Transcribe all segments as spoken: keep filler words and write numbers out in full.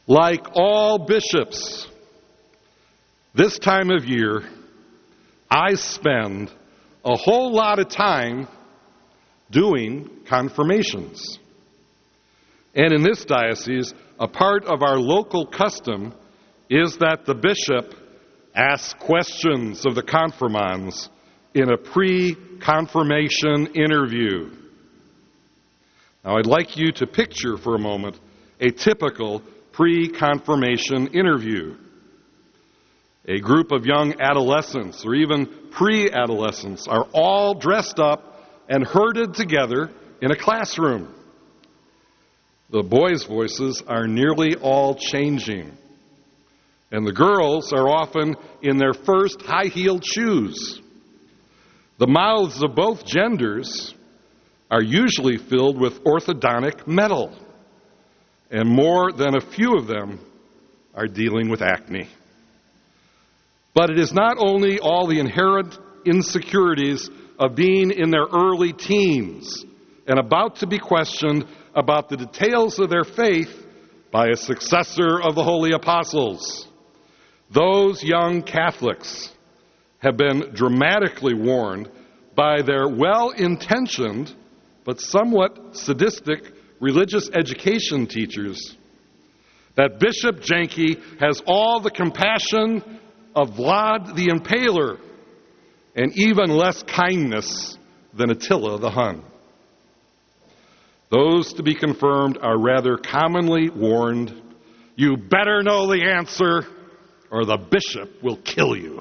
Like all bishops, this time of year, I spend a whole lot of time doing confirmations. And in this diocese, a part of our local custom is that the bishop asks questions of the confirmands in a pre-confirmation interview. Now, I'd like you to picture for a moment a typical pre-confirmation interview. A group of young adolescents or even pre-adolescents are all dressed up and herded together in a classroom. The boys' voices are nearly all changing, and the girls are often in their first high-heeled shoes. The mouths of both genders are usually filled with orthodontic metal, and more than a few of them are dealing with acne. But it is not only all the inherent insecurities of being in their early teens and about to be questioned about the details of their faith by a successor of the holy apostles. Those young Catholics have been dramatically warned by their well-intentioned but somewhat sadistic religious education teachers that Bishop Janke has all the compassion of Vlad the Impaler and even less kindness than Attila the Hun. Those to be confirmed are rather commonly warned, you better know the answer or the bishop will kill you.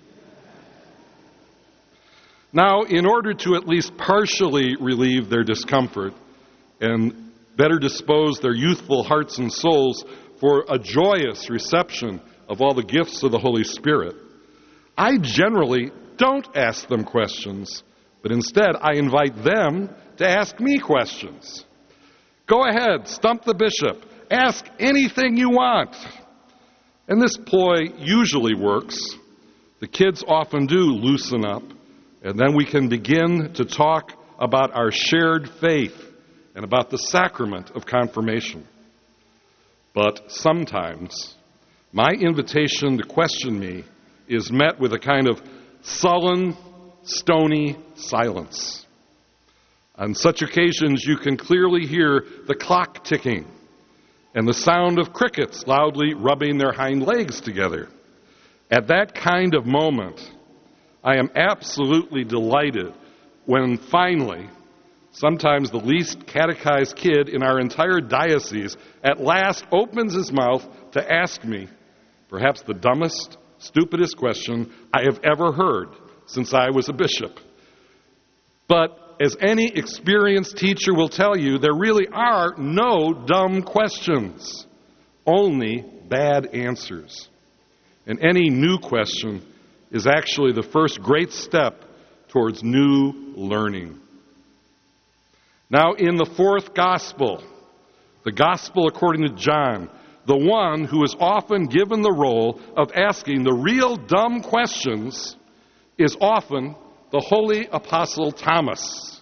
Now, in order to at least partially relieve their discomfort and better dispose their youthful hearts and souls for a joyous reception of all the gifts of the Holy Spirit, I generally don't ask them questions, but instead I invite them to ask me questions. Go ahead, stump the bishop, ask anything you want. And this ploy usually works. The kids often do loosen up, and then we can begin to talk about our shared faith and about the sacrament of confirmation. But sometimes my invitation to question me is met with a kind of sullen, stony silence. On such occasions, you can clearly hear the clock ticking and the sound of crickets loudly rubbing their hind legs together. At that kind of moment, I am absolutely delighted when finally, sometimes the least catechized kid in our entire diocese at last opens his mouth to ask me perhaps the dumbest, stupidest question I have ever heard since I was a bishop. But as any experienced teacher will tell you, there really are no dumb questions, only bad answers. And any new question is actually the first great step towards new learning. Now, in the fourth gospel, the gospel according to John, the one who is often given the role of asking the real dumb questions is often the holy apostle Thomas.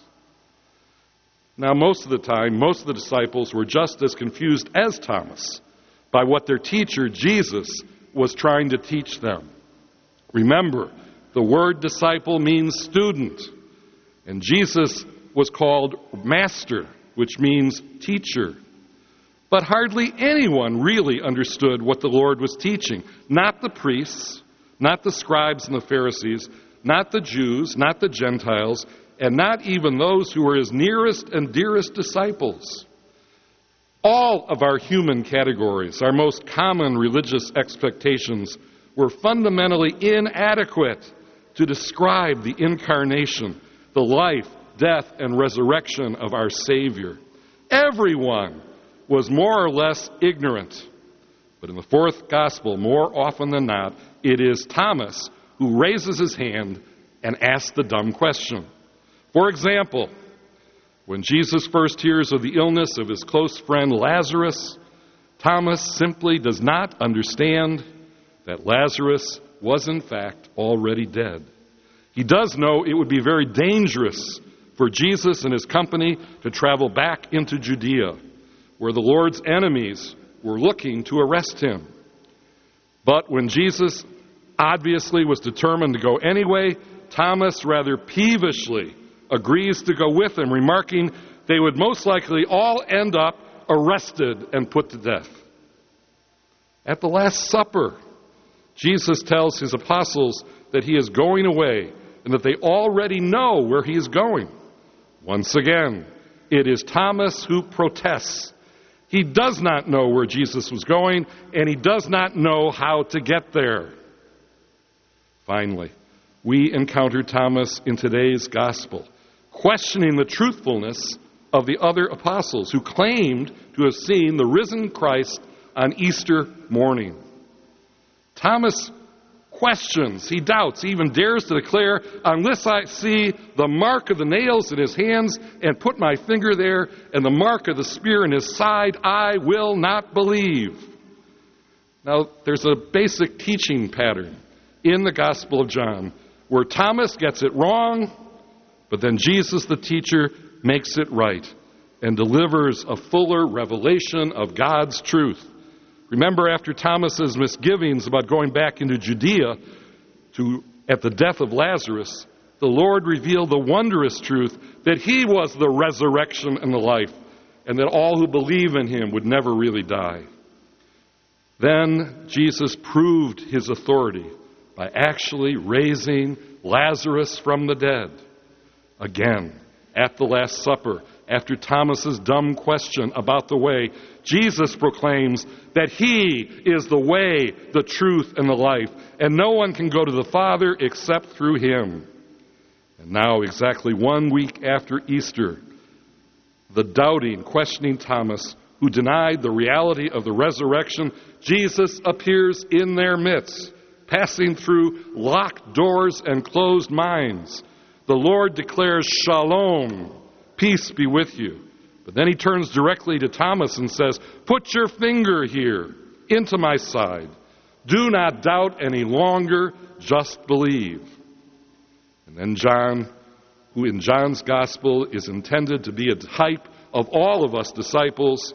Now, most of the time, most of the disciples were just as confused as Thomas by what their teacher, Jesus, was trying to teach them. Remember, the word disciple means student, and Jesus was called master, which means teacher. But hardly anyone really understood what the Lord was teaching. Not the priests, not the scribes and the Pharisees, not the Jews, not the Gentiles, and not even those who were his nearest and dearest disciples. All of our human categories, our most common religious expectations, were fundamentally inadequate to describe the incarnation, the life, death, and resurrection of our Savior. Everyone was more or less ignorant. But in the fourth gospel, more often than not, it is Thomas who raises his hand and asks the dumb question. For example, when Jesus first hears of the illness of his close friend Lazarus, Thomas simply does not understand that Lazarus was in fact already dead. He does know it would be very dangerous for Jesus and his company to travel back into Judea, where the Lord's enemies were looking to arrest him. But when Jesus obviously was determined to go anyway, Thomas rather peevishly agrees to go with him, remarking they would most likely all end up arrested and put to death. At the Last Supper, Jesus tells his apostles that he is going away and that they already know where he is going. Once again, it is Thomas who protests. He does not know where Jesus was going, and he does not know how to get there. Finally, we encounter Thomas in today's gospel, questioning the truthfulness of the other apostles who claimed to have seen the risen Christ on Easter morning. Thomas questions, he doubts, he even dares to declare, unless I see the mark of the nails in his hands and put my finger there and the mark of the spear in his side, I will not believe. Now, there's a basic teaching pattern in the Gospel of John where Thomas gets it wrong, but then Jesus, the teacher, makes it right and delivers a fuller revelation of God's truth. Remember, after Thomas's misgivings about going back into Judea to at the death of Lazarus, the Lord revealed the wondrous truth that he was the resurrection and the life, and that all who believe in him would never really die. Then Jesus proved his authority by actually raising Lazarus from the dead. Again, at the Last Supper, after Thomas's dumb question about the way, Jesus proclaims that he is the way, the truth, and the life, and no one can go to the Father except through him. And now, exactly one week after Easter, the doubting, questioning Thomas, who denied the reality of the resurrection, Jesus appears in their midst, passing through locked doors and closed minds. The Lord declares, "Shalom, peace be with you." But then he turns directly to Thomas and says, "Put your finger here into my side. Do not doubt any longer, just believe." And then John, who in John's gospel is intended to be a type of all of us disciples,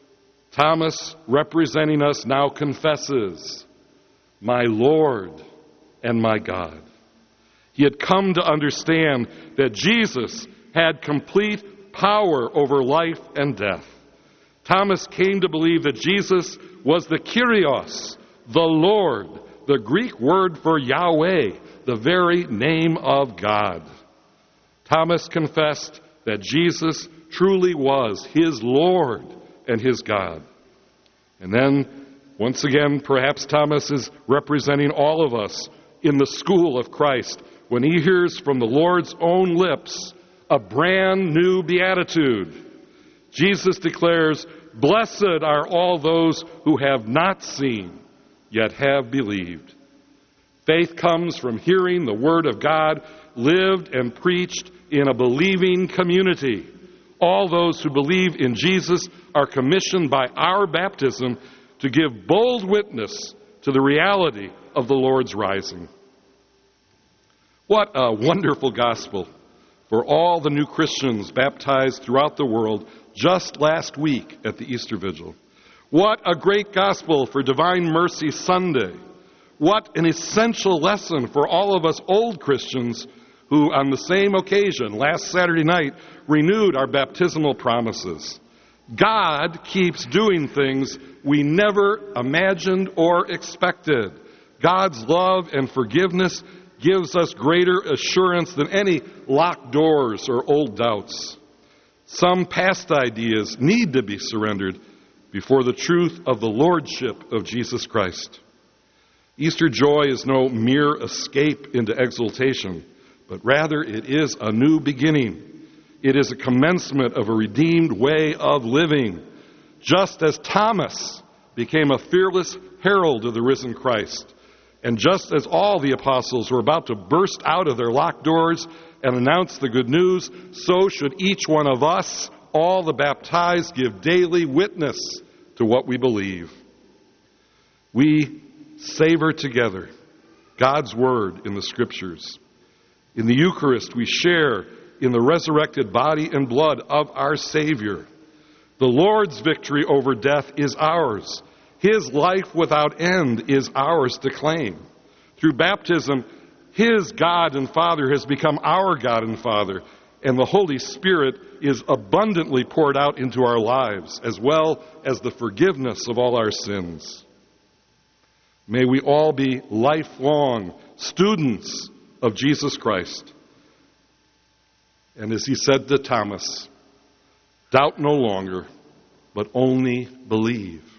Thomas, representing us, now confesses, "My Lord and my God." He had come to understand that Jesus had complete power over life and death. Thomas came to believe that Jesus was the Kyrios, the Lord, the Greek word for Yahweh, the very name of God. Thomas confessed that Jesus truly was his Lord and his God. And then, once again, perhaps Thomas is representing all of us in the school of Christ when he hears from the Lord's own lips a brand new beatitude. Jesus declares, "Blessed are all those who have not seen, yet have believed." Faith comes from hearing the Word of God lived and preached in a believing community. All those who believe in Jesus are commissioned by our baptism to give bold witness to the reality of the Lord's rising. What a wonderful gospel for all the new Christians baptized throughout the world just last week at the Easter Vigil. What a great gospel for Divine Mercy Sunday. What an essential lesson for all of us old Christians who, on the same occasion, last Saturday night, renewed our baptismal promises. God keeps doing things we never imagined or expected. God's love and forgiveness gives us greater assurance than any locked doors or old doubts. Some past ideas need to be surrendered before the truth of the Lordship of Jesus Christ. Easter joy is no mere escape into exultation, but rather it is a new beginning. It is a commencement of a redeemed way of living, just as Thomas became a fearless herald of the risen Christ. And just as all the apostles were about to burst out of their locked doors and announce the good news, so should each one of us, all the baptized, give daily witness to what we believe. We savor together God's word in the Scriptures. In the Eucharist, we share in the resurrected body and blood of our Savior. The Lord's victory over death is ours. His life without end is ours to claim. Through baptism, His God and Father has become our God and Father, and the Holy Spirit is abundantly poured out into our lives, as well as the forgiveness of all our sins. May we all be lifelong students of Jesus Christ. And as He said to Thomas, doubt no longer, but only believe.